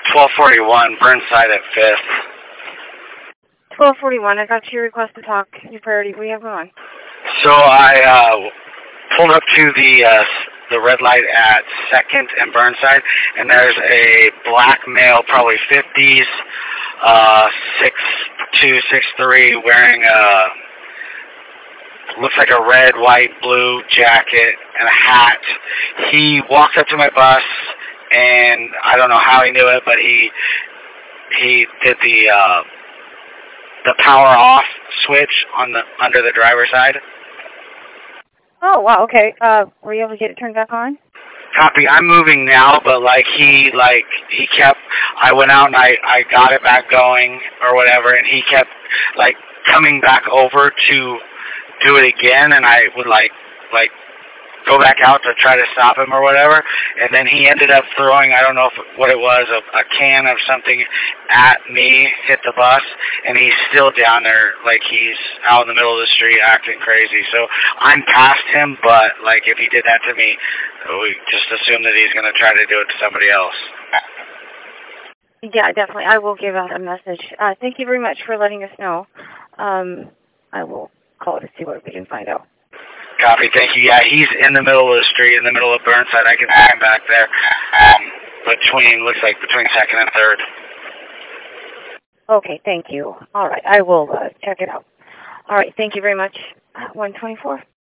1241, Burnside at 5th. 1241, I got your request to talk. Your priority, what do you have going on? So I pulled up to the red light at 2nd and Burnside, and there's a black male, probably 50s, 6'2", 6'3", wearing looks like a red, white, blue jacket and a hat. He walked up to my bus, and I don't know how he knew it, but he did the power off switch on the under the driver's side. Oh, wow, okay. Were you able to get it turned back on? Copy. I'm moving now, but he kept. I went out and I got it back going or whatever, and he kept coming back over to do it again, and I would go back out to try to stop him or whatever, and then he ended up throwing, I don't know what it was, a can of something at me, hit the bus, and he's still down there, he's out in the middle of the street acting crazy. So I'm past him, but if he did that to me, we just assume that he's going to try to do it to somebody else. Yeah, definitely. I will give out a message. Thank you very much for letting us know. I will call to see what we can find out. Copy, thank you. Yeah, he's in the middle of the street, in the middle of Burnside. I can see him back there, looks like between 2nd and 3rd. Okay, thank you. All right, I will check it out. All right, thank you very much. 124.